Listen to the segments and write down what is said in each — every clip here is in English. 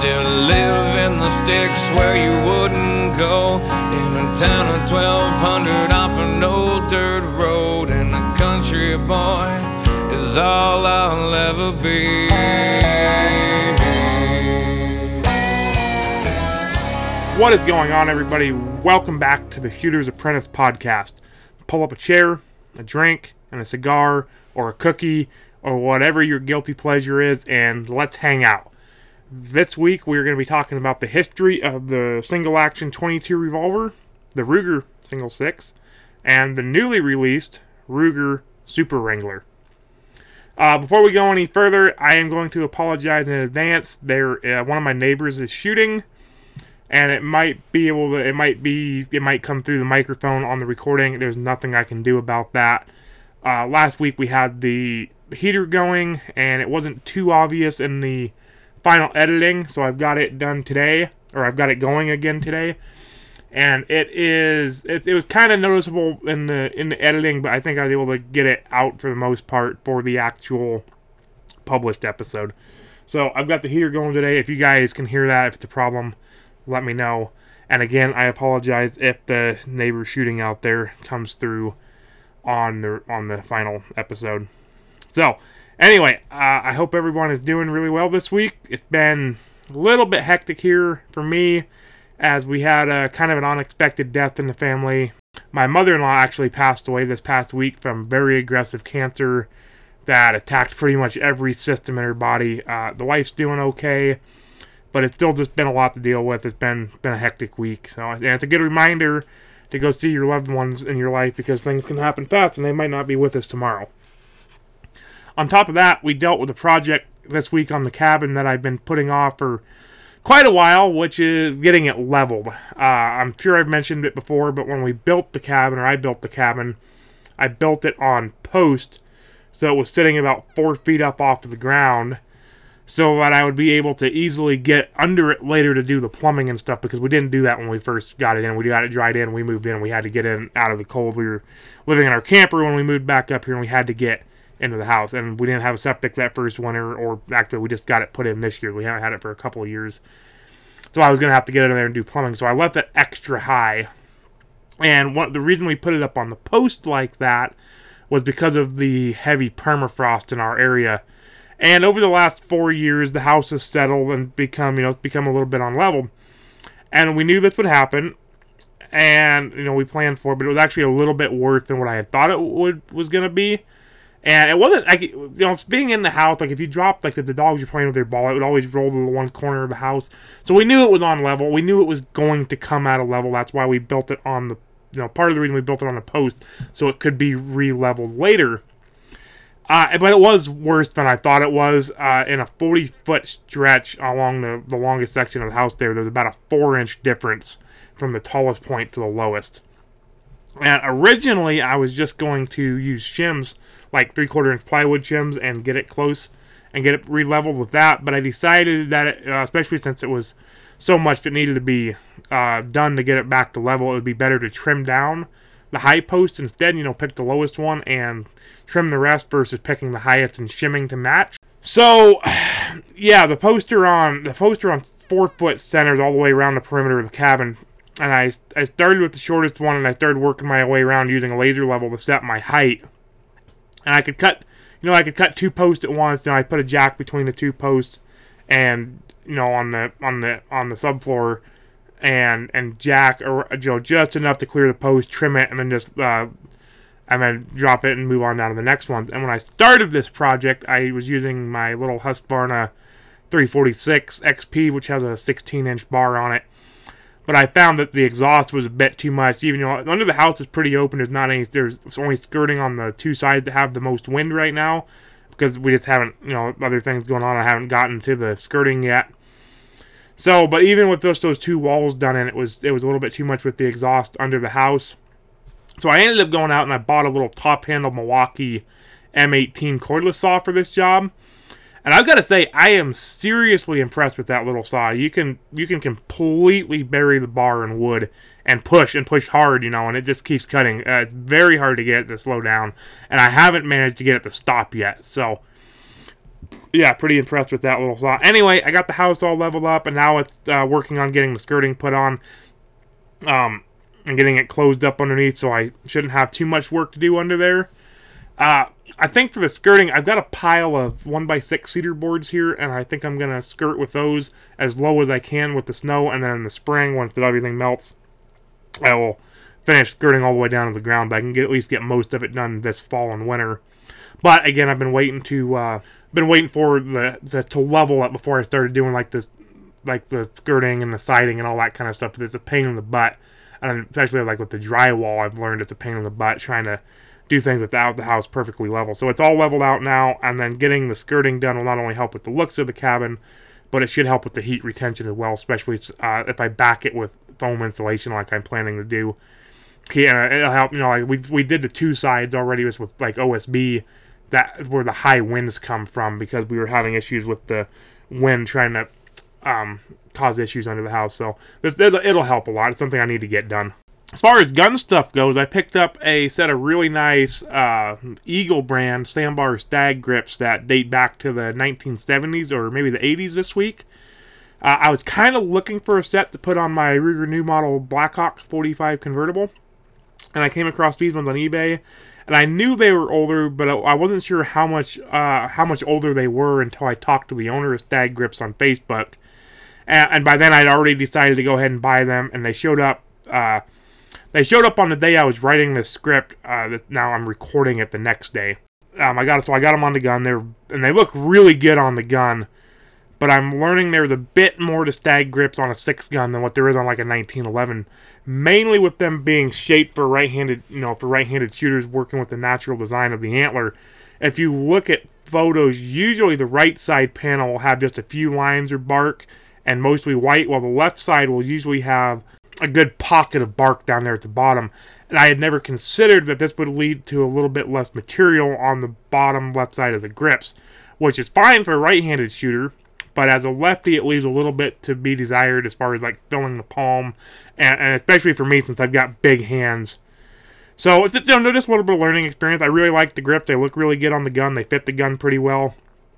still live in the sticks where you wouldn't go. In a town of 1,200 off an old dirt road. And a country boy is all I'll ever be. What is going on, everybody? Welcome back to the Shooter's Apprentice podcast. Pull up a chair, a drink, and a cigar, or a cookie, or whatever your guilty pleasure is, and let's hang out. This week, we're going to be talking about the history of the single-action .22 revolver, the Ruger Single 6, and the newly released Ruger Super Wrangler. Before we go any further, I am going to apologize in advance. One of my neighbors is shooting, and it might come through the microphone on the recording. There's nothing I can do about that. Last week we had the heater going, and it wasn't too obvious in the final editing, so I've got it done today, or I've got it going again today. And it was kind of noticeable in the editing, but I think I was able to get it out for the most part for the actual published episode. So I've got the heater going today. If you guys can hear that, if it's a problem, let me know. And again, I apologize if the neighbor shooting out there comes through on the final episode. So, anyway, I hope everyone is doing really well this week. It's been a little bit hectic here for me, as we had a kind of an unexpected death in the family. My mother-in-law actually passed away this past week from very aggressive cancer that attacked pretty much every system in her body. The wife's doing okay, but it's still just been a lot to deal with. It's been a hectic week. So, and it's a good reminder to go see your loved ones in your life, because things can happen fast and they might not be with us tomorrow. On top of that, we dealt with a project this week on the cabin that I've been putting off for quite a while, which is getting it leveled. I'm sure I've mentioned it before, but when we built the cabin, or I built the cabin, I built it on post, so it was sitting about 4 feet up off of the ground, so that I would be able to easily get under it later to do the plumbing and stuff, because we didn't do that when we first got it in. We got it dried in, we moved in, we had to get in out of the cold. We were living in our camper when we moved back up here, and we had to get into the house, and we didn't have a septic that first winter, or actually we just got it put in this year. We haven't had it for a couple of years, so I was going to have to get in there and do plumbing, so I left it extra high. And the reason we put it up on the post like that was because of the heavy permafrost in our area. And over the last 4 years, the house has settled and become a little bit unleveled. And we knew this would happen, and we planned for it, but it was actually a little bit worse than what I had thought it was going to be. And it wasn't like, being in the house, like if you dropped, like if the dogs were playing with their ball, it would always roll to the one corner of the house. So we knew it was on level. We knew it was going to come at a level. That's why we built it on part of the reason we built it on the post, so it could be re-leveled later. But it was worse than I thought it was. In a 40-foot stretch along the longest section of the house there's about a 4-inch difference from the tallest point to the lowest. And originally, I was just going to use shims, like 3/4-inch plywood shims, and get it close and get it re-leveled with that. But I decided that, especially since it was so much that needed to be done to get it back to level, it would be better to trim down the high post instead. Pick the lowest one and trim the rest versus picking the highest and shimming to match. So, yeah, the poster on 4-foot centers all the way around the perimeter of the cabin. And I started with the shortest one, and I started working my way around using a laser level to set my height. And I could cut 2 posts at once. I put a jack between the 2 posts, and on the subfloor, and jack or just enough to clear the post, trim it, and then just and then drop it and move on down to the next one. And when I started this project, I was using my little Husqvarna 346 XP, which has a 16-inch bar on it. But I found that the exhaust was a bit too much. Even under the house is pretty open. There's only skirting on the 2 sides that have the most wind right now, because we just haven't, other things going on. I haven't gotten to the skirting yet. So, but even with just those 2 walls done in, it was a little bit too much with the exhaust under the house. So I ended up going out and I bought a little top-handle Milwaukee M18 cordless saw for this job. And I've got to say, I am seriously impressed with that little saw. You can completely bury the bar in wood and push hard, and it just keeps cutting. It's very hard to get it to slow down, and I haven't managed to get it to stop yet. So Yeah, pretty impressed with that little saw. Anyway, I got the house all leveled up, and now it's working on getting the skirting put on, and getting it closed up underneath, so I shouldn't have too much work to do under there. I think for the skirting, I've got a pile of 1x6 cedar boards here, and I think I'm going to skirt with those as low as I can with the snow, and then in the spring, once everything melts, I will finish skirting all the way down to the ground, but I can at least get most of it done this fall and winter. But again, I've been waiting for the to level up before I started doing like this, like the skirting and the siding and all that kind of stuff. But it's a pain in the butt, and especially like with the drywall, I've learned it's a pain in the butt trying to do things without the house perfectly level. So it's all leveled out now, and then getting the skirting done will not only help with the looks of the cabin, but it should help with the heat retention as well, especially if I back it with foam insulation like I'm planning to do. Yeah, it'll help. Like we did the two sides already with like OSB. That's where the high winds come from, because we were having issues with the wind trying to cause issues under the house. So it'll help a lot. It's something I need to get done. As far as gun stuff goes, I picked up a set of really nice Eagle brand Sandbar Stag grips that date back to the 1970s or maybe the 80s this week. I was kind of looking for a set to put on my Ruger New Model Blackhawk 45 convertible, and I came across these ones on eBay. And I knew they were older, but I wasn't sure how much older they were until I talked to the owner of Stag Grips on Facebook. And by then, I'd already decided to go ahead and buy them, and they showed up. They showed up on the day I was writing this script. Now I'm recording it the next day. I got them on the gun. And they look really good on the gun. But I'm learning there's a bit more to Stag Grips on a 6 gun than what there is on like a 1911. Mainly with them being shaped for right-handed shooters working with the natural design of the antler. If you look at photos, usually the right side panel will have just a few lines or bark and mostly white, while the left side will usually have a good pocket of bark down there at the bottom. And I had never considered that this would lead to a little bit less material on the bottom left side of the grips, which is fine for a right-handed shooter. But as a lefty, it leaves a little bit to be desired as far as like filling the palm, and especially for me since I've got big hands. So it's just a little bit of learning experience. I really like the grips. They look really good on the gun. They fit the gun pretty well.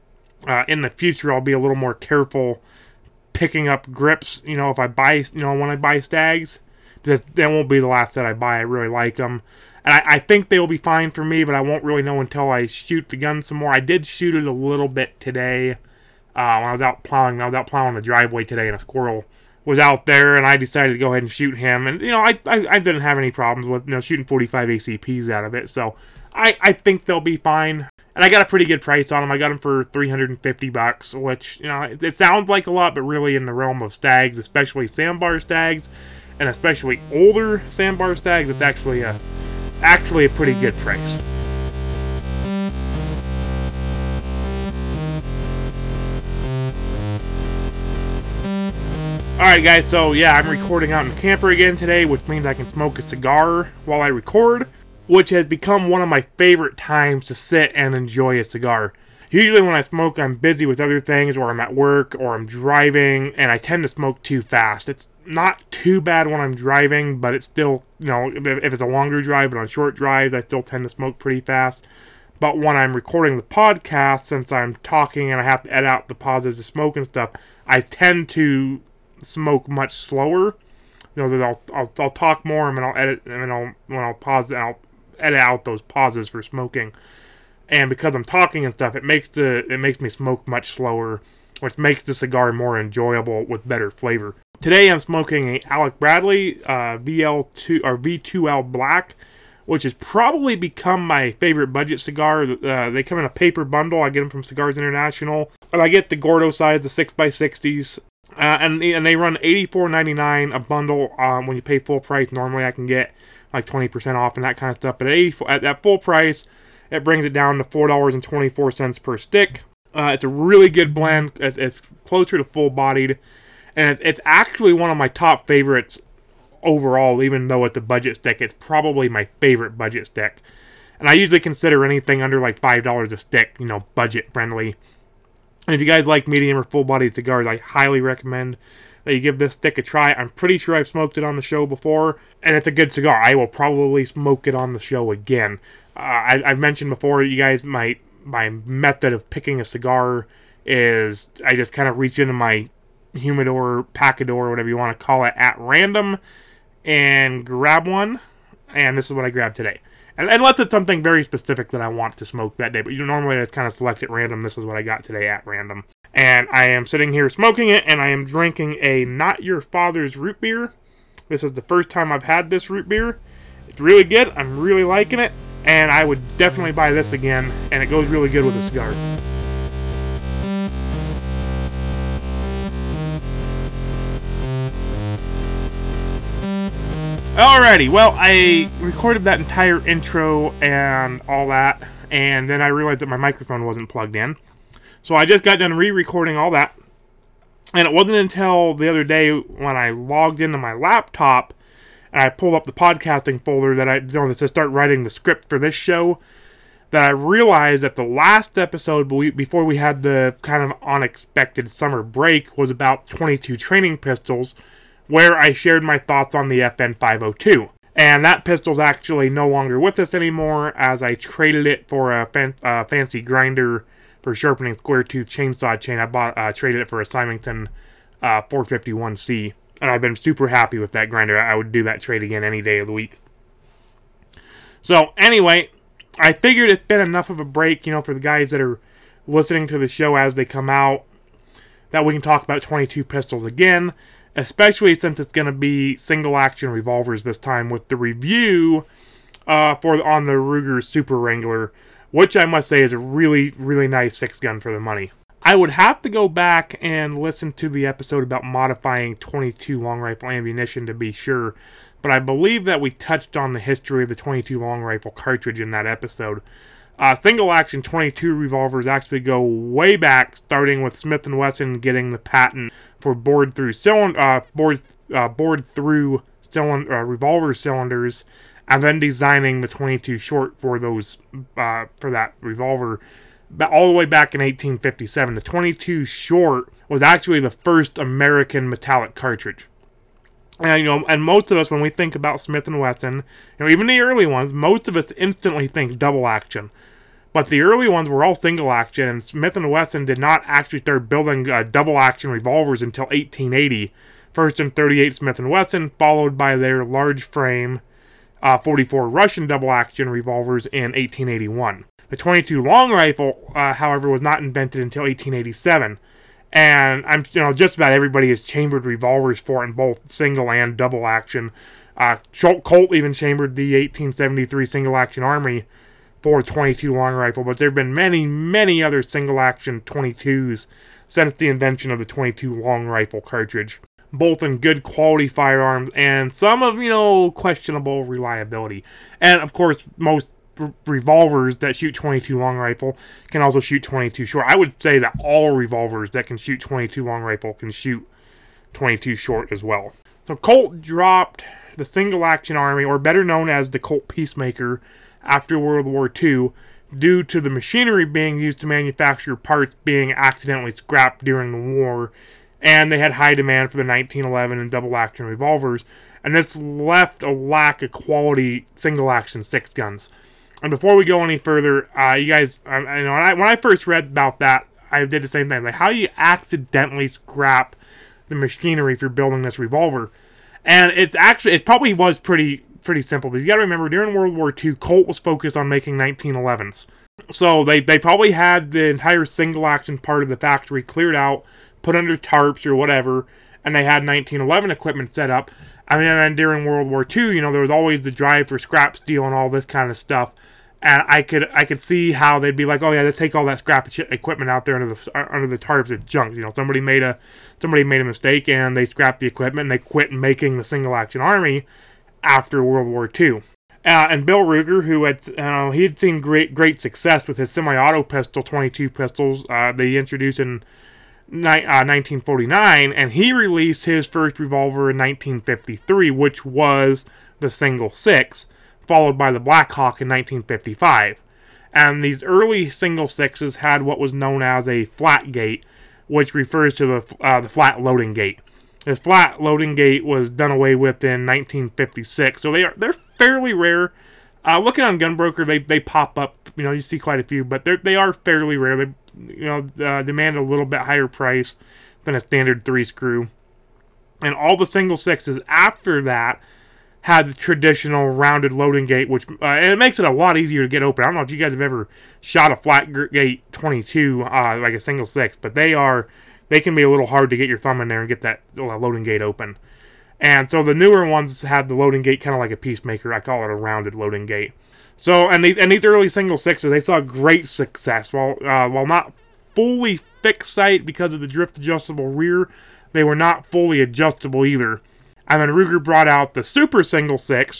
In the future, I'll be a little more careful picking up grips. If I buy, when I buy Stags, because that won't be the last set I buy. I really like them, and I think they will be fine for me. But I won't really know until I shoot the gun some more. I did shoot it a little bit today. When I was out plowing the driveway today, and a squirrel was out there, and I decided to go ahead and shoot him. And I didn't have any problems with shooting 45 ACPs out of it, so I think they'll be fine. And I got a pretty good price on them. I got them for $350, which it sounds like a lot, but really in the realm of Stags, especially Sandbar Stags, and especially older Sandbar Stags, it's actually a pretty good price. Alright guys, so yeah, I'm recording out in the camper again today, which means I can smoke a cigar while I record, which has become one of my favorite times to sit and enjoy a cigar. Usually when I smoke, I'm busy with other things, or I'm at work, or I'm driving, and I tend to smoke too fast. It's not too bad when I'm driving, but it's still, if it's a longer drive, but on short drives, I still tend to smoke pretty fast. But when I'm recording the podcast, since I'm talking and I have to edit out the pauses to smoke and stuff, I tend to smoke much slower. That I'll talk more, and then I'll edit, and then when I'll pause, I'll edit out those pauses for smoking. And because I'm talking and stuff, it makes me smoke much slower, which makes the cigar more enjoyable with better flavor. Today I'm smoking a Alec Bradley VL2 or V2L Black, which has probably become my favorite budget cigar. They come in a paper bundle. I get them from Cigars International, and I get the Gordo size, the 6x60s. And they run $84.99 a bundle. When you pay full price, normally I can get like 20% off and that kind of stuff. But at that full price, it brings it down to $4.24 per stick. It's a really good blend. It's closer to full-bodied, and it's actually one of my top favorites overall. Even though it's a budget stick, it's probably my favorite budget stick. And I usually consider anything under like $5 a stick, budget friendly. And if you guys like medium or full-bodied cigars, I highly recommend that you give this stick a try. I'm pretty sure I've smoked it on the show before, and it's a good cigar. I will probably smoke it on the show again. I've mentioned before, you guys might my method of picking a cigar is I just kind of reach into my humidor, pacador, whatever you want to call it, at random and grab one. And this is what I grabbed today. And unless it's something very specific that I want to smoke that day. But normally I just kind of select at random. This is what I got today at random. And I am sitting here smoking it, and I am drinking a Not Your Father's root beer. This is the first time I've had this root beer. It's really good. I'm really liking it. And I would definitely buy this again. And it goes really good with a cigar. Alrighty, well, I recorded that entire intro and all that, and then I realized that my microphone wasn't plugged in. So I just got done re-recording all that, and it wasn't until the other day when I logged into my laptop and I pulled up the podcasting folder that to start writing the script for this show, that I realized that the last episode before we had the kind of unexpected summer break was about 22 training pistols, where I shared my thoughts on the FN 502. And that pistol's actually no longer with us anymore, as I traded it for a fancy grinder for sharpening square tooth chainsaw chain. I traded it for a Symington 451C, and I've been super happy with that grinder. I would do that trade again any day of the week. So anyway, I figured it's been enough of a break, for the guys that are listening to the show as they come out, that we can talk about 22 pistols again. Especially since it's going to be single-action revolvers this time with the review on the Ruger Super Wrangler, which I must say is a really, really nice 6-gun for the money. I would have to go back and listen to the episode about modifying 22 long rifle ammunition to be sure, but I believe that we touched on the history of the 22 long rifle cartridge in that episode. Single-action 22 revolvers actually go way back, starting with Smith & Wesson getting the patent for bored-through revolver cylinders, and then designing the 22 short for that revolver. All the way back in 1857, the 22 short was actually the first American metallic cartridge. And and most of us, when we think about Smith & Wesson, even the early ones, most of us instantly think double action. But the early ones were all single action, and Smith & Wesson did not actually start building double action revolvers until 1880. First in .38 Smith & Wesson, followed by their large frame 44 Russian double action revolvers in 1881. The 22 long rifle, however, was not invented until 1887. And just about everybody has chambered revolvers for it in both single and double action. Colt even chambered the 1873 single action Army for 22 long rifle, but there have been many, many other single action 22s since the invention of the 22 long rifle cartridge, both in good quality firearms and some of questionable reliability. And of course, most revolvers that shoot 22 long rifle can also shoot 22 short. I would say that all revolvers that can shoot 22 long rifle can shoot 22 short as well. So Colt dropped the single action Army, or better known as the Colt Peacemaker, after World War II, due to the machinery being used to manufacture parts being accidentally scrapped during the war, and they had high demand for the 1911 and double action revolvers, and this left a lack of quality single action 6-guns. And before we go any further, you guys, when I first read about that, I did the same thing. Like, how do you accidentally scrap the machinery for building this revolver? And it probably was pretty simple. But you got to remember, during World War II, Colt was focused on making 1911s. So they probably had the entire single action part of the factory cleared out, put under tarps or whatever, and they had 1911 equipment set up. And then during World War II, there was always the drive for scrap steel and all this kind of stuff. And I could see how they'd be like, oh yeah, let's take all that scrap equipment out there under the tarps. It's junk. Somebody made a mistake and they scrapped the equipment and they quit making the single action Army after World War II. And Bill Ruger, who had seen great success with his semi-auto pistol 22 pistols, they introduced in 1949, and he released his first revolver in 1953, which was the single 6, followed by the Black Hawk in 1955. And these early single 6s had what was known as a flat gate, which refers to the flat loading gate. This flat loading gate was done away with in 1956, so they're fairly rare. Looking on Gunbroker, they pop up. You see quite a few, but they are fairly rare. They demand a little bit higher price than a standard 3-screw. And all the single sixes after that had the traditional rounded loading gate, which and it makes it a lot easier to get open. I don't know if you guys have ever shot a flat gate 22 like a single six, but they can be a little hard to get your thumb in there and get that loading gate open. And so the newer ones had the loading gate kind of like a Peacemaker. I call it a rounded loading gate. So and these early single sixes, they saw great success. While not fully fixed sight because of the drift adjustable rear, they were not fully adjustable either. And then Ruger brought out the Super Single Six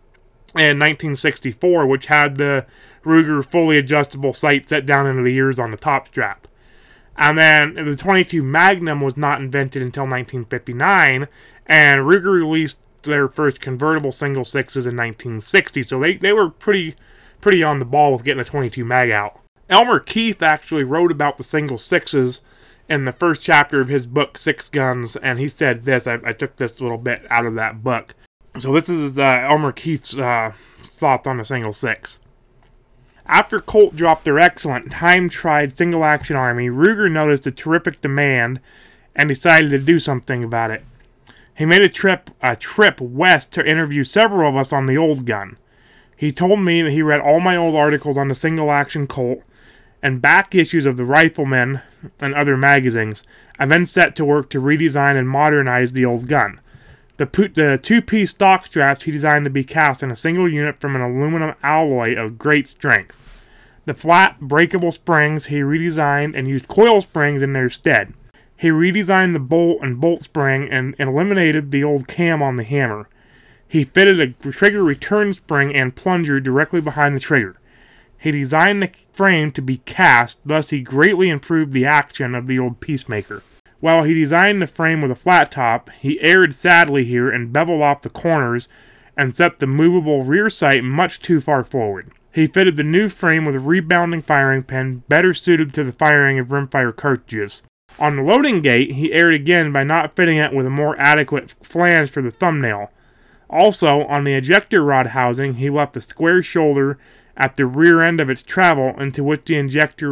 in 1964, which had the Ruger fully adjustable sight set down into the ears on the top strap. And then the 22 Magnum was not invented until 1959, and Ruger released their first convertible single sixes in 1960, so they were pretty on the ball with getting a 22 mag out. Elmer Keith actually wrote about the single sixes in the first chapter of his book, Six Guns, and he said this. I took this little bit out of that book. So this is Elmer Keith's thoughts on the single six. After Colt dropped their excellent, time-tried single-action Army, Ruger noticed a terrific demand and decided to do something about it. He made a trip west to interview several of us on the old gun. He told me that he read all my old articles on the single-action Colt and back issues of the Rifleman and other magazines, and then set to work to redesign and modernize the old gun. The two-piece stock straps he designed to be cast in a single unit from an aluminum alloy of great strength. The flat, breakable springs he redesigned and used coil springs in their stead. He redesigned the bolt spring and eliminated the old cam on the hammer. He fitted a trigger return spring and plunger directly behind the trigger. He designed the frame to be cast, thus he greatly improved the action of the old Peacemaker. While he designed the frame with a flat top, he erred sadly here and beveled off the corners and set the movable rear sight much too far forward. He fitted the new frame with a rebounding firing pin better suited to the firing of rimfire cartridges. On the loading gate, he erred again by not fitting it with a more adequate flange for the thumbnail. Also, on the ejector rod housing, he left a square shoulder at the rear end of its travel into which the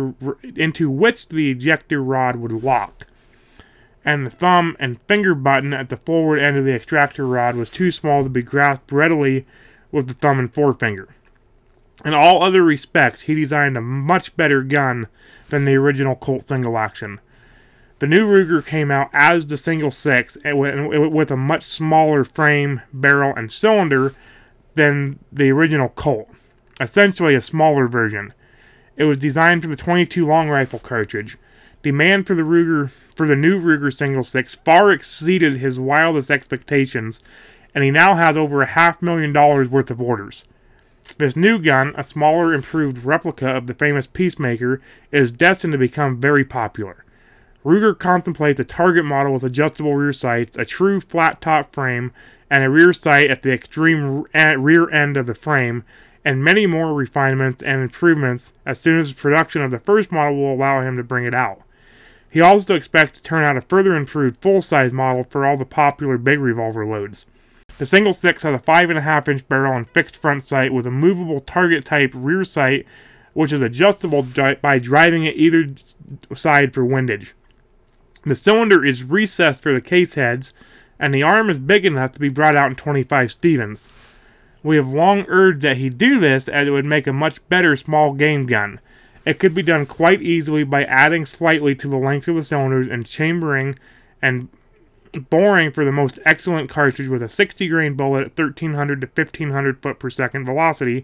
ejector rod would lock. And the thumb and finger button at the forward end of the extractor rod was too small to be grasped readily with the thumb and forefinger. In all other respects, he designed a much better gun than the original Colt single action. The new Ruger came out as the single six with a much smaller frame, barrel, and cylinder than the original Colt, essentially a smaller version. It was designed for the 22 long rifle cartridge. Demand for the new Ruger single six far exceeded his wildest expectations, and he now has over $500,000 worth of orders. This new gun, a smaller, improved replica of the famous Peacemaker, is destined to become very popular. Ruger contemplates a target model with adjustable rear sights, a true flat-top frame, and a rear sight at the extreme rear end of the frame, and many more refinements and improvements as soon as production of the first model will allow him to bring it out. He also expects to turn out a further improved full-size model for all the popular big revolver loads. The single six has a 5.5-inch barrel and fixed front sight with a movable target-type rear sight, which is adjustable by driving it either side for windage. The cylinder is recessed for the case heads, and the arm is big enough to be brought out in 25 Stevens. We have long urged that he do this, as it would make a much better small game gun. It could be done quite easily by adding slightly to the length of the cylinders and chambering and boring for the most excellent cartridge with a 60-grain bullet at 1,300 to 1,500 foot per second velocity,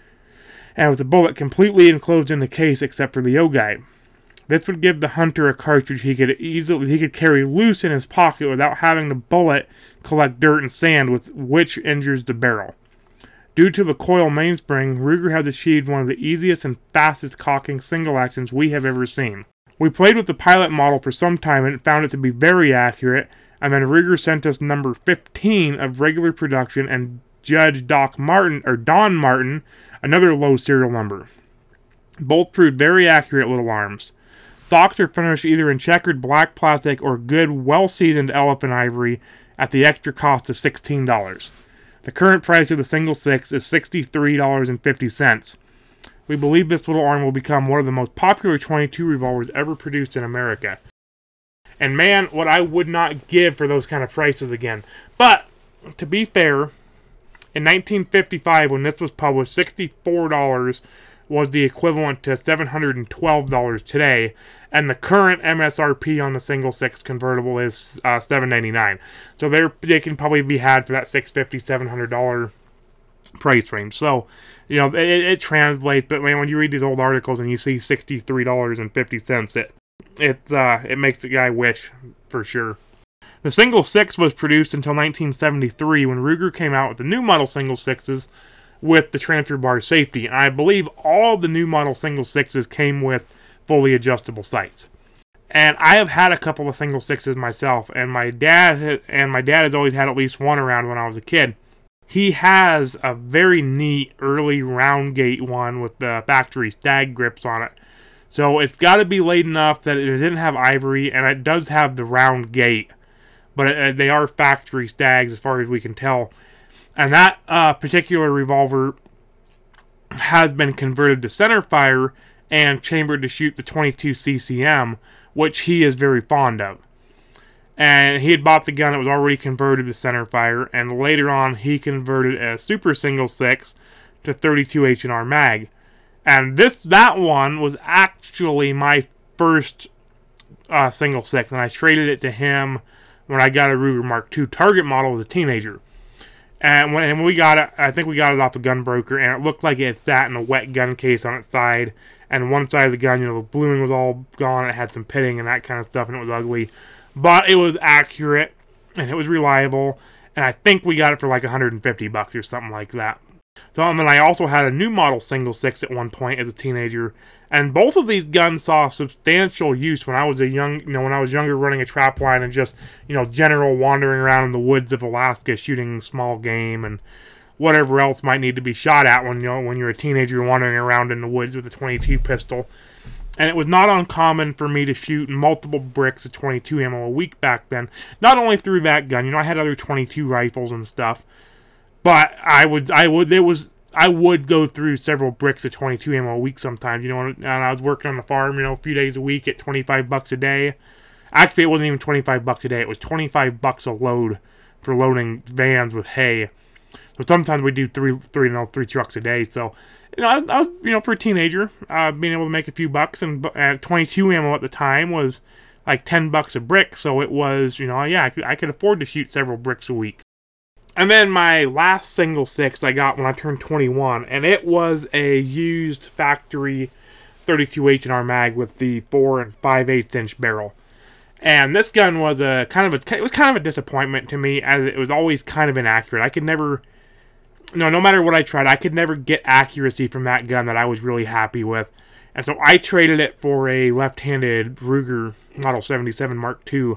and with the bullet completely enclosed in the case except for the O-guide. This would give the hunter a cartridge he could carry loose in his pocket without having the bullet collect dirt and sand, with which injures the barrel. Due to the coil mainspring, Ruger has achieved one of the easiest and fastest cocking single actions we have ever seen. We played with the pilot model for some time and found it to be very accurate, and then Ruger sent us number 15 of regular production and Judge Don Martin, another low serial number. Both proved very accurate little arms. Stocks are finished either in checkered black plastic or good, well-seasoned elephant ivory at the extra cost of $16. The current price of the single 6 is $63.50. We believe this little arm will become one of the most popular .22 revolvers ever produced in America. And man, what I would not give for those kind of prices again. But, to be fair, in 1955, when this was published, $64 was the equivalent to $712 today, and the current MSRP on the single 6 convertible is $799. So they can probably be had for that $650, $700 price range. So, it translates, but man, when you read these old articles and you see $63.50, it makes the guy wish, for sure. The single 6 was produced until 1973 when Ruger came out with the new model single 6s with the transfer bar safety. And I believe all the new model single 6s came with fully adjustable sights. And I have had a couple of single 6s myself, and my dad has always had at least one around when I was a kid. He has a very neat early round gate one with the factory stag grips on it. So it's got to be late enough that it didn't have ivory, and it does have the round gate. But they are factory stags as far as we can tell. And that particular revolver has been converted to centerfire and chambered to shoot the .22 CCM, which he is very fond of. And he had bought the gun that was already converted to centerfire, and later on he converted a super single 6 to 32 H&R mag. And that one was actually my first single 6, and I traded it to him when I got a Ruger Mark II target model as a teenager. And when we got it, I think we got it off a gun broker, and it looked like it sat in a wet gun case on its side. And one side of the gun, the bluing was all gone. It had some pitting and that kind of stuff, and it was ugly. But it was accurate, and it was reliable. And I think we got it for like $150 or something like that. So, and then I also had a new model single 6 at one point as a teenager. And both of these guns saw substantial use when I was when I was younger, running a trap line and just, general wandering around in the woods of Alaska shooting small game and whatever else might need to be shot at when you're a teenager wandering around in the woods with a .22 pistol. And it was not uncommon for me to shoot multiple bricks of .22 ammo a week back then. Not only through that gun, I had other .22 rifles and stuff, but I would go through several bricks of .22 ammo a week sometimes, and I was working on the farm, a few days a week at $25 a day. Actually, it wasn't even $25 a day. It was $25 a load for loading vans with hay. So sometimes we do three trucks a day. So, I was, for a teenager, being able to make a few bucks, and .22 ammo at the time was like $10 a brick. So it was, I could afford to shoot several bricks a week. And then my last single 6 I got when I turned 21, and it was a used factory 32 H&R mag with the 4 5/8 inch barrel. And this gun was kind of a disappointment to me, as it was always kind of inaccurate. I could never, no matter what I tried, I could never get accuracy from that gun that I was really happy with. And so I traded it for a left-handed Ruger Model 77 Mark II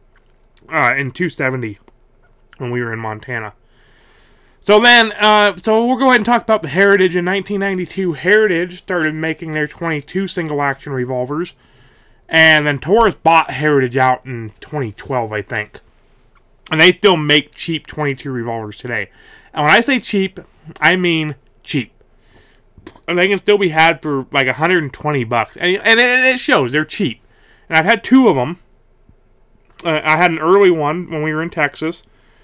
in .270 when we were in Montana. So then, so we'll go ahead and talk about the Heritage. In 1992, Heritage started making their .22 single-action revolvers. And then Taurus bought Heritage out in 2012, I think. And they still make cheap .22 revolvers today. And when I say cheap, I mean cheap. And they can still be had for like $120. And it shows. They're cheap. And I've had two of them. I had an early one when we were in Texas.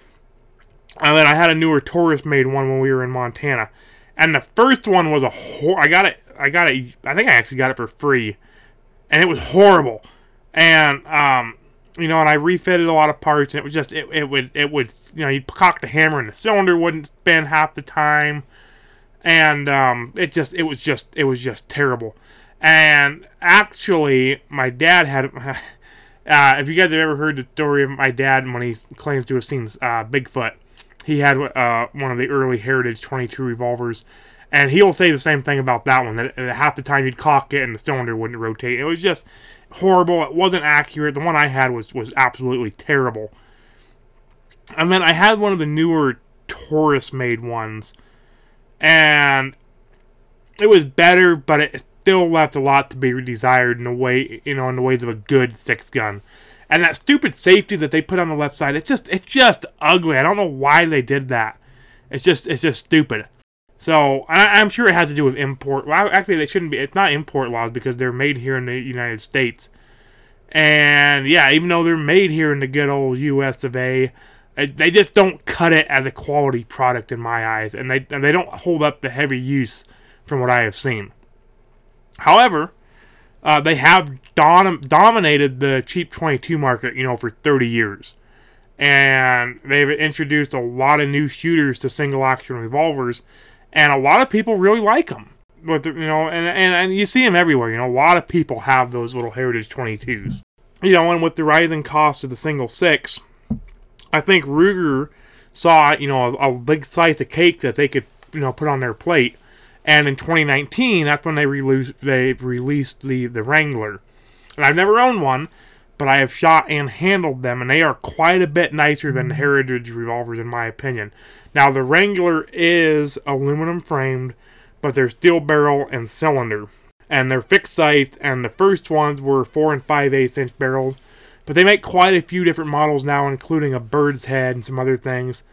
And then I had a newer Taurus-made one when we were in Montana. And the first one was I got it, I think I actually got it for free. And it was horrible. And, and I refitted a lot of parts, and it was just, it would, you'd cock the hammer and the cylinder wouldn't spin half the time. And, it was just terrible. And actually, my dad had, if you guys have ever heard the story of my dad when he claims to have seen Bigfoot, he had one of the early Heritage .22 revolvers, and he'll say the same thing about that one, that half the time you'd cock it and the cylinder wouldn't rotate. It was just horrible. It wasn't accurate. The one I had was absolutely terrible. And then I had one of the newer Taurus-made ones, and it was better, but it still left a lot to be desired in the ways of a good 6-gun. And that stupid safety that they put on the left side, it's just ugly. I don't know why they did that. It's just stupid. So I'm sure it has to do with import. Well, actually, they shouldn't be. It's not import laws because they're made here in the United States. And yeah, even though they're made here in the good old U.S. of A., they just don't cut it as a quality product in my eyes, and they don't hold up the heavy use from what I have seen. However, they have dominated the cheap 22 market, for 30 years. And they've introduced a lot of new shooters to single action revolvers, and a lot of people really like them. But and you see them everywhere. A lot of people have those little Heritage 22s. And with the rising cost of the single 6, I think Ruger saw a big slice of cake that they could put on their plate. And in 2019, that's when they released the Wrangler. And I've never owned one, but I have shot and handled them, and they are quite a bit nicer than the Heritage revolvers, in my opinion. Now, the Wrangler is aluminum framed, but they're steel barrel and cylinder. And they're fixed sights, and the first ones were 4 5/8 inch barrels. But they make quite a few different models now, including a bird's head and some other things.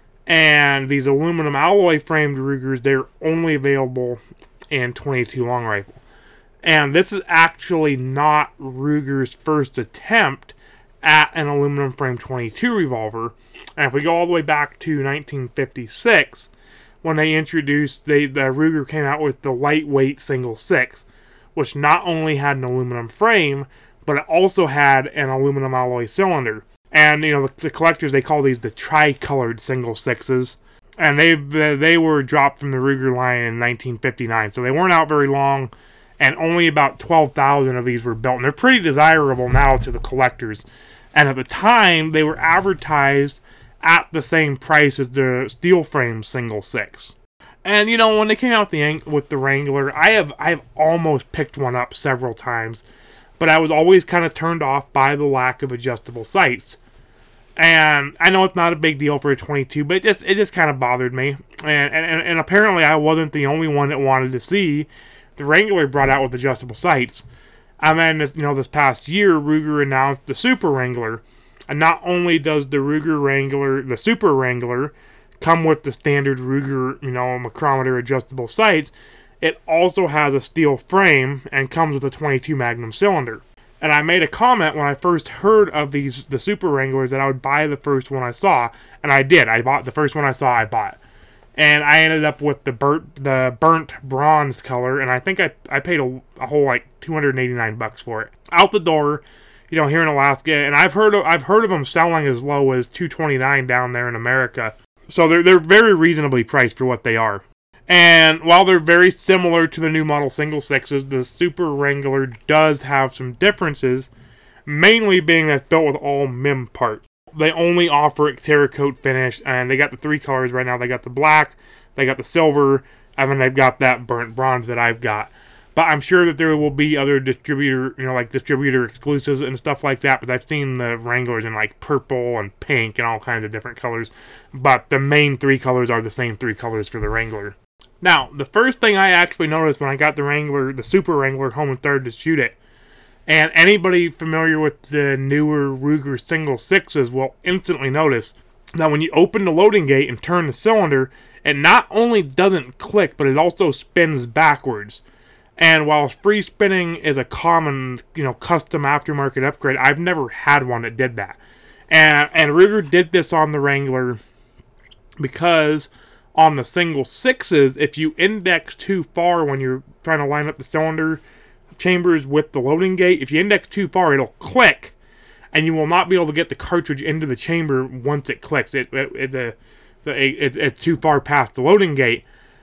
And these aluminum alloy framed Rugers, they're only available in 22 long rifle. And this is actually not Ruger's first attempt at an aluminum framed 22 revolver. And if we go all the way back to 1956, when they introduced, the Ruger came out with the lightweight single 6, which not only had an aluminum frame, but it also had an aluminum alloy cylinder. And, the collectors, they call these the tri-colored single 6s. And they were dropped from the Ruger line in 1959. So they weren't out very long, and only about 12,000 of these were built. And they're pretty desirable now to the collectors. And at the time, they were advertised at the same price as the steel frame single 6. And, when they came out with the Wrangler, I have almost picked one up several times. But I was always kind of turned off by the lack of adjustable sights. And I know it's not a big deal for a 22, but it just kind of bothered me. And apparently I wasn't the only one that wanted to see the Wrangler brought out with adjustable sights. And then this past year, Ruger announced the Super Wrangler. And not only does the Ruger Wrangler, the Super Wrangler, come with the standard Ruger, micrometer adjustable sights, it also has a steel frame and comes with a 22 Magnum cylinder. And I made a comment when I first heard of the Super Wranglers that I would buy the first one I saw. And I did. I bought the first one I saw, I bought. And I ended up with the burnt bronze color. And I think I paid a whole $289 for it. Out the door, here in Alaska. And I've heard of them selling as low as $229 down there in America. So they're very reasonably priced for what they are. And while they're very similar to the new model single 6s, the Super Wrangler does have some differences, mainly being that it's built with all MIM parts. They only offer a Cerakote finish, and they got the 3 colors right now. They got the black, they got the silver, and then they've got that burnt bronze that I've got. But I'm sure that there will be other distributor exclusives and stuff like that, but I've seen the Wranglers in purple and pink and all kinds of different colors. But the main 3 colors are the same 3 colors for the Wrangler. Now, the first thing I actually noticed when I got the Wrangler, the Super Wrangler, home and third to shoot it, and anybody familiar with the newer Ruger single 6s will instantly notice that when you open the loading gate and turn the cylinder, it not only doesn't click, but it also spins backwards. And while free spinning is a common, custom aftermarket upgrade, I've never had one that did that. And Ruger did this on the Wrangler because on the single 6s, if you index too far when you're trying to line up the cylinder chambers with the loading gate, if you index too far, it'll click, and you will not be able to get the cartridge into the chamber once it clicks. It's too far past the loading gate.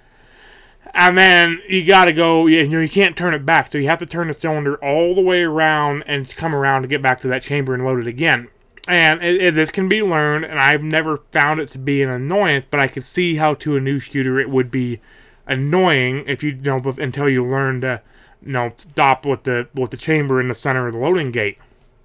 And then you gotta go, you can't turn it back, so you have to turn the cylinder all the way around and come around to get back to that chamber and load it again. And this can be learned, and I've never found it to be an annoyance, but I could see how to a new shooter it would be annoying if you until you learn to stop with the chamber in the center of the loading gate.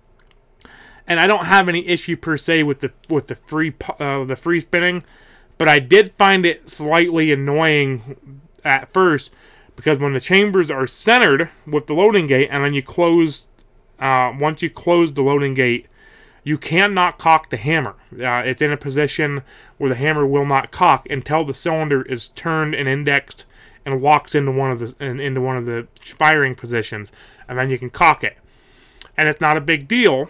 And I don't have any issue per se with the free spinning, but I did find it slightly annoying at first because when the chambers are centered with the loading gate, and then you close once you close the loading gate, you cannot cock the hammer. It's in a position where the hammer will not cock until the cylinder is turned and indexed and locks into one of the firing positions, and then you can cock it. And it's not a big deal,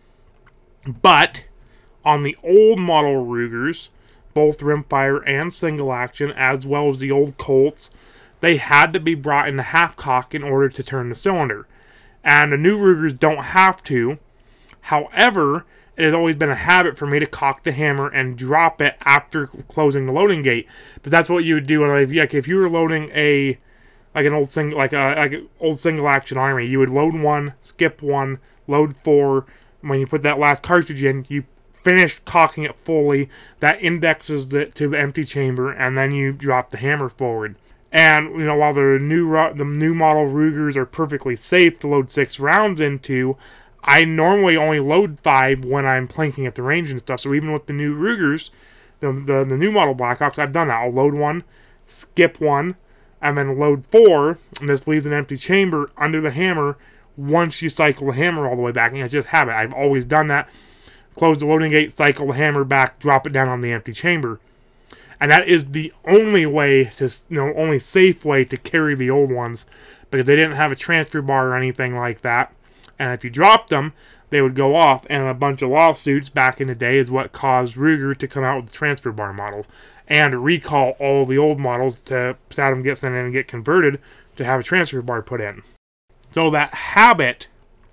but on the old model Rugers, both rimfire and single action, as well as the old Colts, they had to be brought into half cock in order to turn the cylinder. And the new Rugers don't have to. However, it has always been a habit for me to cock the hammer and drop it after closing the loading gate. But that's what you would do. If you were loading an old single action Army, you would load one, skip one, load four. When you put that last cartridge in, you finish cocking it fully. That indexes it to the empty chamber, and then you drop the hammer forward. And while the new model Rugers are perfectly safe to load 6 rounds into, I normally only load 5 when I'm planking at the range and stuff. So even with the new Rugers, the new model Blackhawks, I've done that. I'll load one, skip one, and then load 4, and this leaves an empty chamber under the hammer once you cycle the hammer all the way back. And it's just habit. I've always done that. Close the loading gate, cycle the hammer back, drop it down on the empty chamber. And that is the only way only safe way to carry the old ones, because they didn't have a transfer bar or anything like that. And if you dropped them, they would go off, and a bunch of lawsuits back in the day is what caused Ruger to come out with the transfer bar models and recall all the old models to have them get sent in and get converted to have a transfer bar put in. So that habit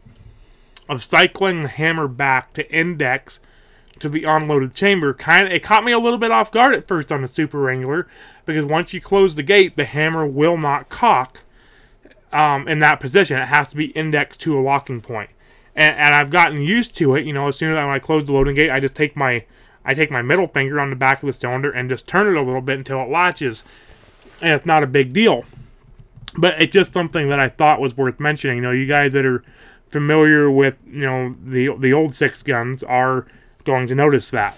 of cycling the hammer back to index to the unloaded chamber, it caught me a little bit off guard at first on the Super Wrangler, because once you close the gate, the hammer will not cock in that position. It has to be indexed to a locking point. And I've gotten used to it. As soon as I close the loading gate, I just take my middle finger on the back of the cylinder and just turn it a little bit until it latches. And it's not a big deal. But it's just something that I thought was worth mentioning. You guys that are familiar with the old 6 guns are going to notice that.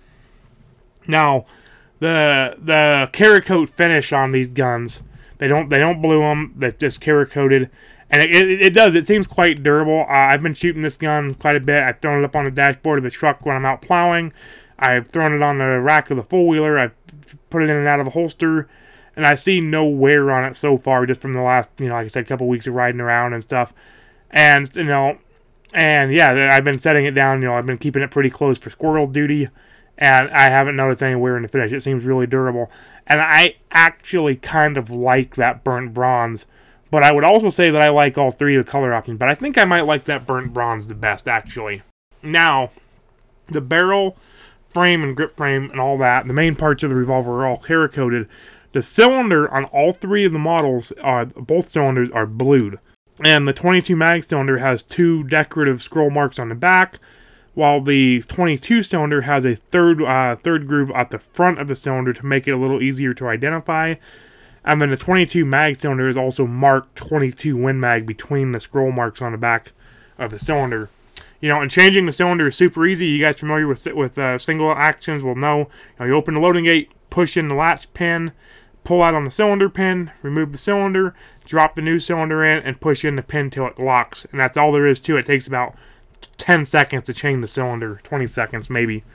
Now, the Cerakote finish on these guns, they don't blue them. They're just Cerakoted, and it seems quite durable. I've been shooting this gun quite a bit. I've thrown it up on the dashboard of the truck when I'm out plowing. I've thrown it on the rack of the four wheeler. I've put it in and out of a holster, and I see no wear on it so far, just from the last like I said, couple weeks of riding around and stuff. And And yeah, I've been setting it down, I've been keeping it pretty close for squirrel duty, and I haven't noticed any wear in the finish. It seems really durable. And I actually kind of like that burnt bronze, but I would also say that I like all 3 of the color options, but I think I might like that burnt bronze the best, actually. Now, the barrel, frame, and grip frame, and all that, the main parts of the revolver are all Cerakoted. The cylinder on all 3 of the models, both cylinders are blued. And the 22 mag cylinder has 2 decorative scroll marks on the back, while the 22 cylinder has a third groove at the front of the cylinder to make it a little easier to identify. And then the 22 mag cylinder is also marked 22 Win Mag between the scroll marks on the back of the cylinder. And changing the cylinder is super easy. You guys familiar with single actions will know. You open the loading gate, push in the latch pin, pull out on the cylinder pin, remove the cylinder, drop the new cylinder in, and push in the pin till it locks. And that's all there is to it. It takes about 10 seconds to change the cylinder, 20 seconds maybe.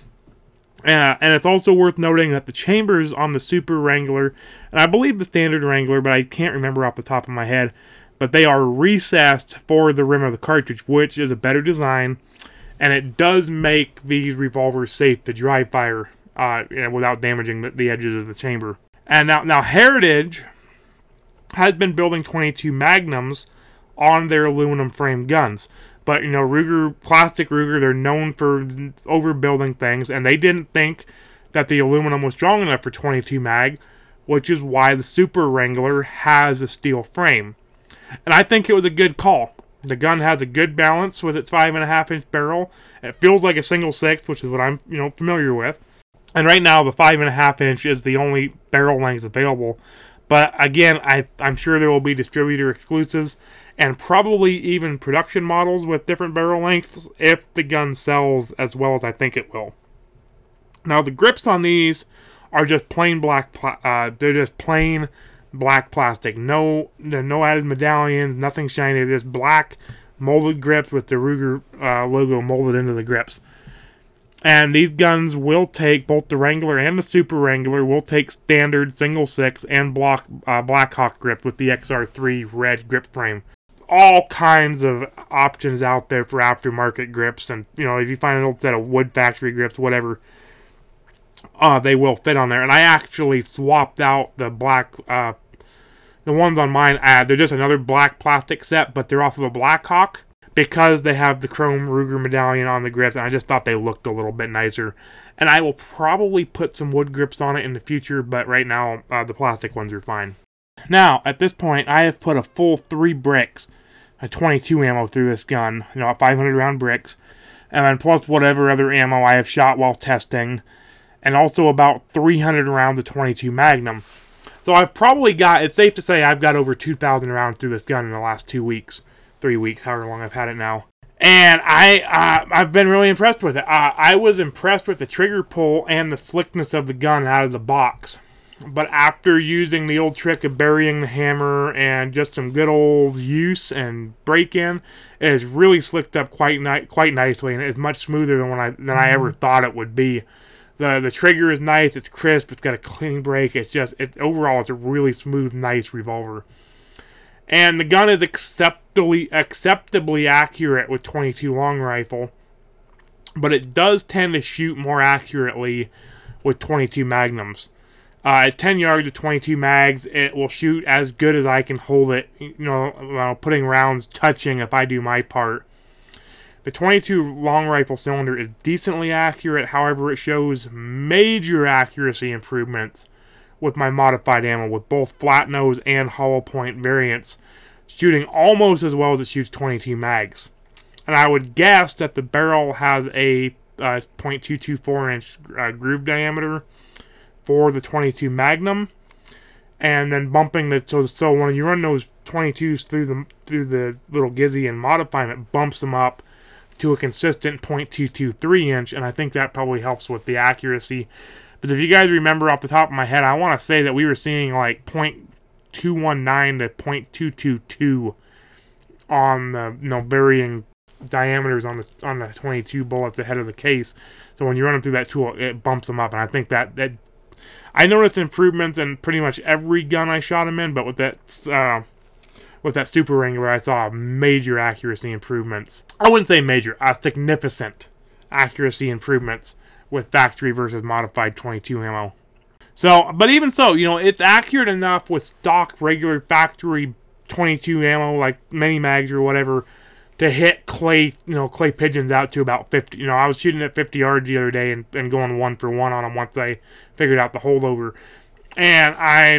And it's also worth noting that the chambers on the Super Wrangler, and I believe the Standard Wrangler, but I can't remember off the top of my head, but they are recessed for the rim of the cartridge, which is a better design, and it does make these revolvers safe to dry fire without damaging the edges of the chamber. And now Heritage has been building 22 Magnums on their aluminum frame guns. But, Ruger, classic Ruger, they're known for overbuilding things, and they didn't think that the aluminum was strong enough for 22 mag, which is why the Super Wrangler has a steel frame. And I think it was a good call. The gun has a good balance with its 5.5-inch barrel. It feels like a single 6, which is what I'm, familiar with. And right now, the 5.5-inch is the only barrel length available. But again, I'm sure there will be distributor exclusives and probably even production models with different barrel lengths if the gun sells as well as I think it will. Now, the grips on these are just plain black. They're just plain black plastic. No added medallions, nothing shiny. Just black molded grips with the Ruger logo molded into the grips. And these guns will take, both the Wrangler and the Super Wrangler, will take standard single 6 and Blackhawk grip with the XR3 red grip frame. All kinds of options out there for aftermarket grips, and if you find an old set of wood factory grips, whatever, they will fit on there. And I actually swapped out the black, the ones on mine. They're just another black plastic set, but they're off of a Blackhawk, because they have the chrome Ruger medallion on the grips, and I just thought they looked a little bit nicer. And I will probably put some wood grips on it in the future, but right now, the plastic ones are fine. Now, at this point, I have put a full 3 bricks, a 22 ammo through this gun, 500 round bricks, and then plus whatever other ammo I have shot while testing, and also about 300 rounds of 22 Magnum. So I've probably got, it's safe to say I've got over 2,000 rounds through this gun in the last 2 weeks. 3 weeks, however long I've had it now. And I've been really impressed with it. I was impressed with the trigger pull and the slickness of the gun out of the box. But after using the old trick of burying the hammer and just some good old use and break-in, it has really slicked up quite nicely, and it is much smoother than I ever thought it would be. The trigger is nice, it's crisp, it's got a clean break. Overall, it's a really smooth, nice revolver. And the gun is acceptably accurate with 22 long rifle, but it does tend to shoot more accurately with 22 Magnums. At 10 yards of 22 mags, it will shoot as good as I can hold it, putting rounds touching if I do my part. The 22 long rifle cylinder is decently accurate, however it shows major accuracy improvements with my modified ammo, with both flat nose and hollow point variants, shooting almost as well as it shoots 22 mags. And I would guess that the barrel has a .224 inch groove diameter for the 22 Magnum, and then bumping so when you run those 22s through the little gizzy and modify them, it bumps them up to a consistent .223 inch, and I think that probably helps with the accuracy. But if you guys remember off the top of my head, I want to say that we were seeing like .219 to .222 on the varying diameters on the 22 bullets ahead of the case. So when you run them through that tool, it bumps them up, and I think that I noticed improvements in pretty much every gun I shot him in, but with that Super Wrangler, I saw major accuracy improvements. I wouldn't say major, significant accuracy improvements with factory versus modified 22 ammo. So, but even so, it's accurate enough with stock regular factory 22 ammo, like mini mags or whatever, to hit clay pigeons out to about 50. I was shooting at 50 yards the other day and going 1 for 1 on them once I figured out the holdover. And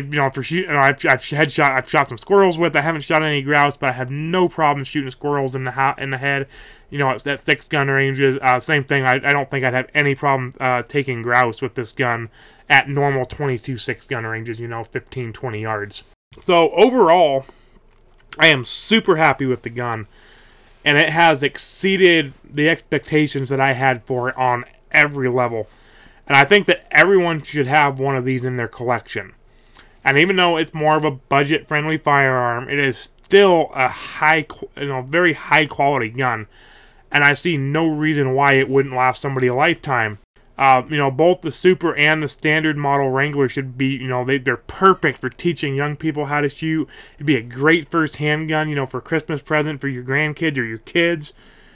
I've shot some squirrels with. I haven't shot any grouse, but I have no problem shooting squirrels in the head. It's at 6 gun ranges. Same thing. I don't think I'd have any problem taking grouse with this gun at normal 22 6 gun ranges. 15, 20 yards. So overall, I am super happy with the gun, and it has exceeded the expectations that I had for it on every level. And I think that everyone should have one of these in their collection. And even though it's more of a budget-friendly firearm, it is still a very high-quality gun. And I see no reason why it wouldn't last somebody a lifetime. Both the Super and the standard model Wrangler should be, they're perfect for teaching young people how to shoot. It'd be a great first handgun, for a Christmas present for your grandkids or your kids.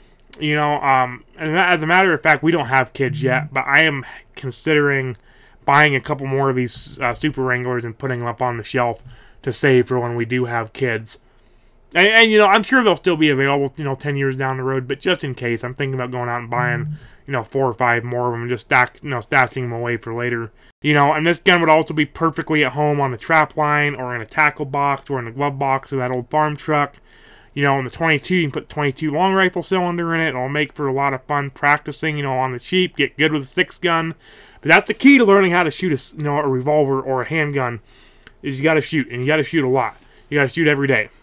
And as a matter of fact, we don't have kids yet, but I am considering buying a couple more of these Super Wranglers and putting them up on the shelf to save for when we do have kids. And I'm sure they'll still be available, 10 years down the road, but just in case, I'm thinking about going out and buying, 4 or 5 more of them and just stashing them away for later. And this gun would also be perfectly at home on the trap line or in a tackle box or in the glove box of that old farm truck. In the 22, you can put 22 long rifle cylinder in it. It'll make for a lot of fun practicing, on the cheap. Get good with a 6 gun. But that's the key to learning how to shoot a revolver or a handgun, is you got to shoot, and you got to shoot a lot. You got to shoot every day.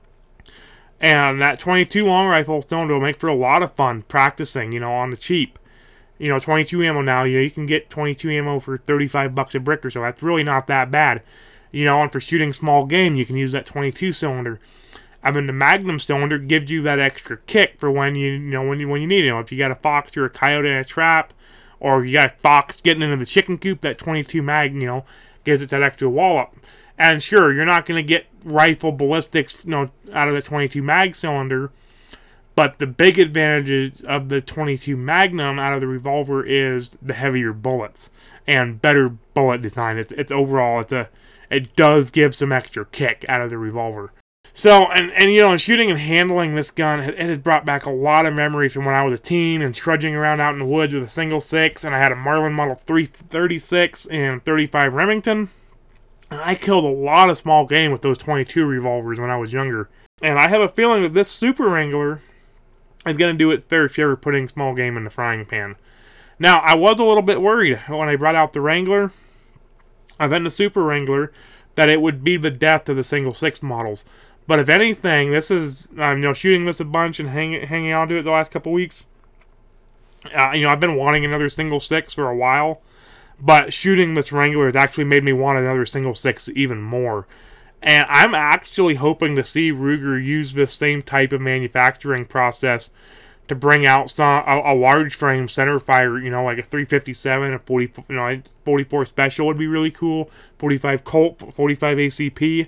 And that 22 long rifle cylinder will make for a lot of fun practicing, on the cheap. 22 ammo now, you can get 22 ammo for $35 a brick or so. That's really not that bad. And for shooting small game, you can use that 22 cylinder. And then the Magnum cylinder gives you that extra kick for when you need it. If you got a fox or a coyote in a trap, or you got a fox getting into the chicken coop, that 22 mag, gives it that extra wallop. And sure, you're not going to get rifle ballistics, out of the 22 mag cylinder. But the big advantage of the 22 Magnum out of the revolver is the heavier bullets and better bullet design. It's overall, it does give some extra kick out of the revolver. So, and shooting and handling this gun, it has brought back a lot of memories from when I was a teen and trudging around out in the woods with a single 6, and I had a Marlin Model 336 and 35 Remington. And I killed a lot of small game with those 22 revolvers when I was younger. And I have a feeling that this Super Wrangler is going to do its fair share of putting small game in the frying pan. Now, I was a little bit worried when I brought out the Wrangler, and then the Super Wrangler, that it would be the death of the single 6 models. But if anything, this is, shooting this a bunch and hanging on to it the last couple weeks. I've been wanting another single 6 for a while, but shooting this Wrangler has actually made me want another single 6 even more. And I'm actually hoping to see Ruger use this same type of manufacturing process to bring out a large frame centerfire, like a 357, a 44 Special would be really cool, 45 Colt, 45 ACP,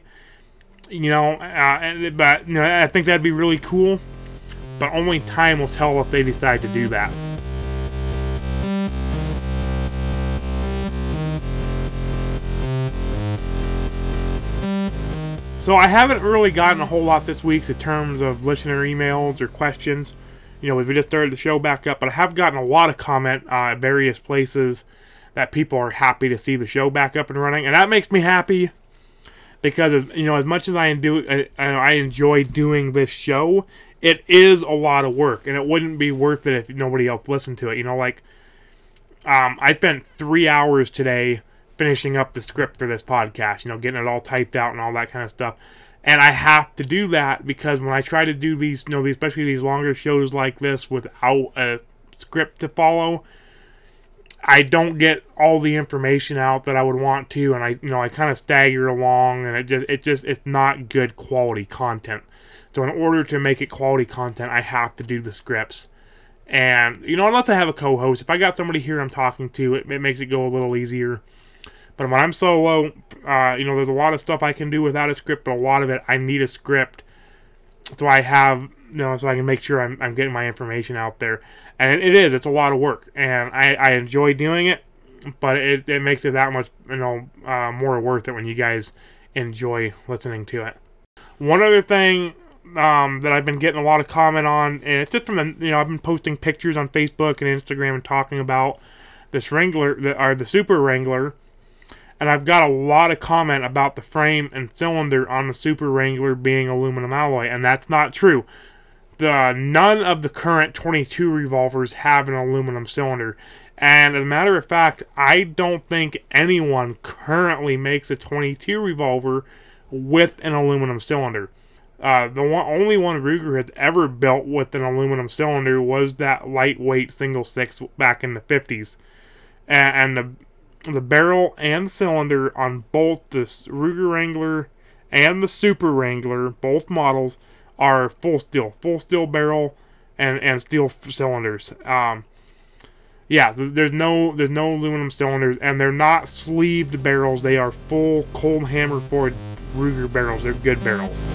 but I think that'd be really cool, but only time will tell if they decide to do that. So I haven't really gotten a whole lot this week in terms of listener emails or questions. We just started the show back up, but I have gotten a lot of comment at various places that people are happy to see the show back up and running, and that makes me happy because as much as I enjoy doing this show, it is a lot of work, and it wouldn't be worth it if nobody else listened to it. I spent 3 hours today finishing up the script for this podcast, getting it all typed out and all that kind of stuff. And I have to do that because when I try to do these, especially these longer shows like this without a script to follow, I don't get all the information out that I would want to, and I kind of stagger along, and it's not good quality content. So in order to make it quality content, I have to do the scripts. And, unless I have a co-host, if I got somebody here I'm talking to, it makes it go a little easier. But when I'm solo, there's a lot of stuff I can do without a script, but a lot of it I need a script. So I have, so I can make sure I'm getting my information out there. And it's a lot of work. And I enjoy doing it, but it makes it that much, more worth it when you guys enjoy listening to it. One other thing that I've been getting a lot of comment on, and it's just from I've been posting pictures on Facebook and Instagram and talking about this Wrangler, the Super Wrangler. And I've got a lot of comment about the frame and cylinder on the Super Wrangler being aluminum alloy, and that's not true. None of the current 22 revolvers have an aluminum cylinder. And as a matter of fact, I don't think anyone currently makes a 22 revolver with an aluminum cylinder. Only one Ruger has ever built with an aluminum cylinder was that lightweight single 6 back in the 50s. And the barrel and cylinder on both the Ruger Wrangler and the Super Wrangler, both models, are full steel barrel and steel cylinders. There's no aluminum cylinders, and they're not sleeved barrels. They are full cold hammer forward Ruger barrels. They're good barrels.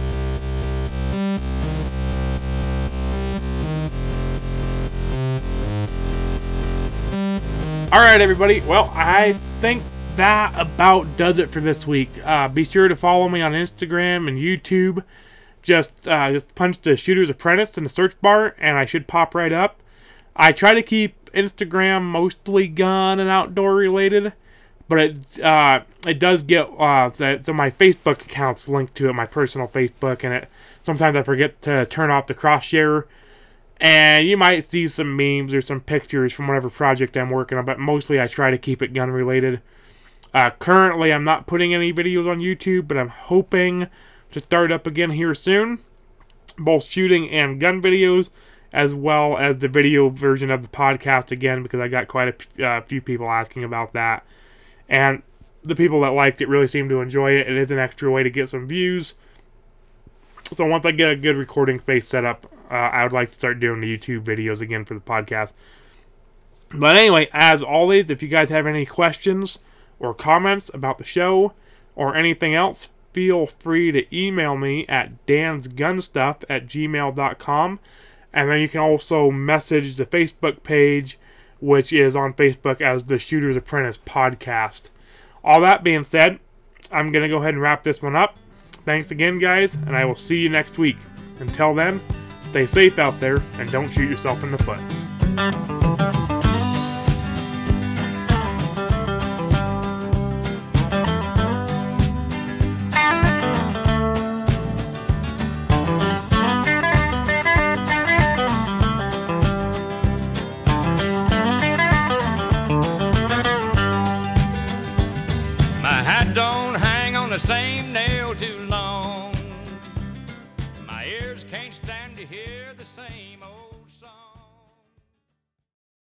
Alright, everybody. Well, I think that about does it for this week. Be sure to follow me on Instagram and YouTube. Just punch the Shooter's Apprentice in the search bar, and I should pop right up. I try to keep Instagram mostly gun and outdoor related, but it does get so my Facebook account's linked to it, my personal Facebook, and sometimes I forget to turn off the cross share. And you might see some memes or some pictures from whatever project I'm working on, but mostly I try to keep it gun related. Currently, I'm not putting any videos on YouTube, but I'm hoping to start up again here soon. Both shooting and gun videos, as well as the video version of the podcast again, because I got quite a few people asking about that. And the people that liked it really seem to enjoy it. It is an extra way to get some views. So once I get a good recording space set up, I would like to start doing the YouTube videos again for the podcast. But anyway, as always, if you guys have any questions or comments about the show or anything else, feel free to email me at dansgunstuff@gmail.com. And then you can also message the Facebook page, which is on Facebook as the Shooter's Apprentice Podcast. All that being said, I'm going to go ahead and wrap this one up. Thanks again, guys, and I will see you next week. Until then, stay safe out there and don't shoot yourself in the foot. The same nail too long. My ears can't stand to hear the same old